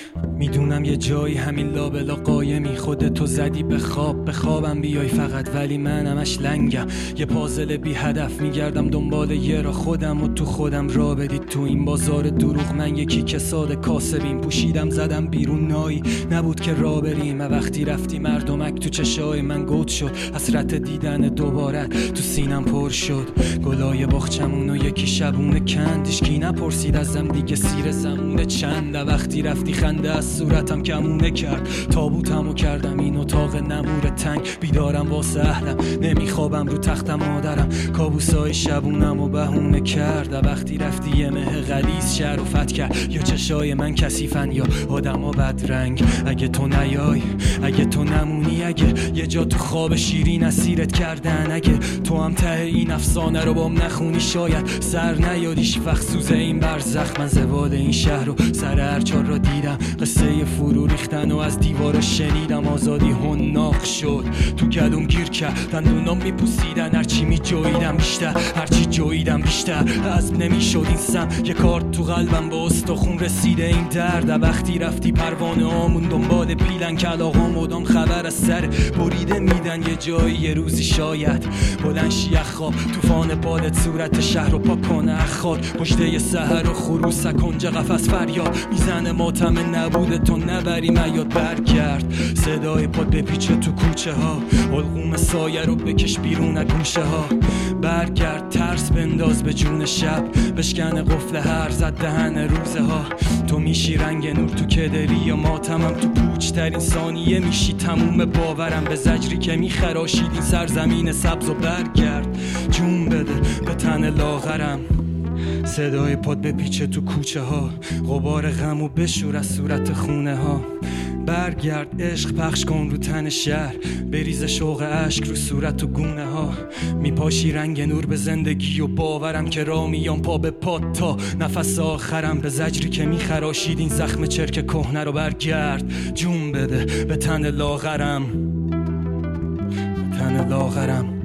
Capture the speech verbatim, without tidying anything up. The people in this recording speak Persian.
میدونم یه جایی همین لابلا قایمی، خودتو زدی به خواب، به خوابم بیای فقط، ولی من همش لنگم، یه پازل بی هدف میگردم دنبال یه را خودم و تو خودم را بدید تو این بازار دروغ. من یکی که ساده کاسبیم، پوشیدم زدم بیرون، نایی نبود که را بریم. وقتی رفتی مردمک تو چشای من گود شد، حسرت دیدن دوباره تو سینم پر شد. گلای باغچمون و یکی شبونه کندیش، کی نپرسید ازم دیگه سیر زمونه چنده. وقتی رفتی خنده از صورتم کمونه کرد، تابوتمو کردم این اتاق نمور تنگ، بیدارم واسه اهلم، نمیخوابم رو تختم مادرم، کابوسای شبونم و بهونه کرد. وقتی رفتی یه مه غلیظ شهر و فتح کرد، یا چشای من کثیفن یا آدما بدرنگ. اگه تو نیای، اگه تو نمونی، اگه یه جا تو خواب شیرین اسیرت کردن، اگه تو هم ته این افسانه رو بام نخونی، شاید سر نیادیش وقت سوزه این برزخ. من زوال این شهر رو سر هرچار را دیدم، قصه فرو ریختن و از دیوارو شنیدم. آزادی حناق شد تو گلوم گیر کرد، دندونام میپوسیدن هرچی میجویدم بیشتر، هرچی جویدم بیشتر عزم نمیشد این سم. یه کارت تو قلبم با استخون رسیده این درد. وقتی رفتی پروانه آمون دنبال پیلن، کلاغا مدام خبر از سر بریده میدن. یه جایی یه روزی شاید بلند شی خواب، طوفان بالت صورت شهر رو پاک کنه اخار، پشته یه سحر و خروسک کنجه قفس فریاد میزنه ماتم نبوده تو نبری میاد. برگرد صدای پاد بپیچه تو کوچه ها، حلقوم سایه رو بکش بیرون از گوشه ها. برگرد ترس بنداز به جون شب، بشکن قفل هر زد دهن روزه ها. تو میشی رنگ نور تو کدری یا ماتمم، تو پوچ ترین ثانیه میشی تموم باورم، به زجری که میخراشید این سرزمین سبز. و برگرد جون بده به تن لاغرم، صدای پاد بپیچه تو کوچه ها، غبار غم و بشور از صورت خونه ها. برگرد عشق پخش کن رو تن شهر، بریز شوق عشق رو صورت و گونه ها. میپاشی رنگ نور به زندگی و باورم که را میام پا به پاد تا نفس آخرم، به زجری که میخراشید این زخم چرک کهنه رو. برگرد جون بده به تن لاغرم، به تن لاغرم.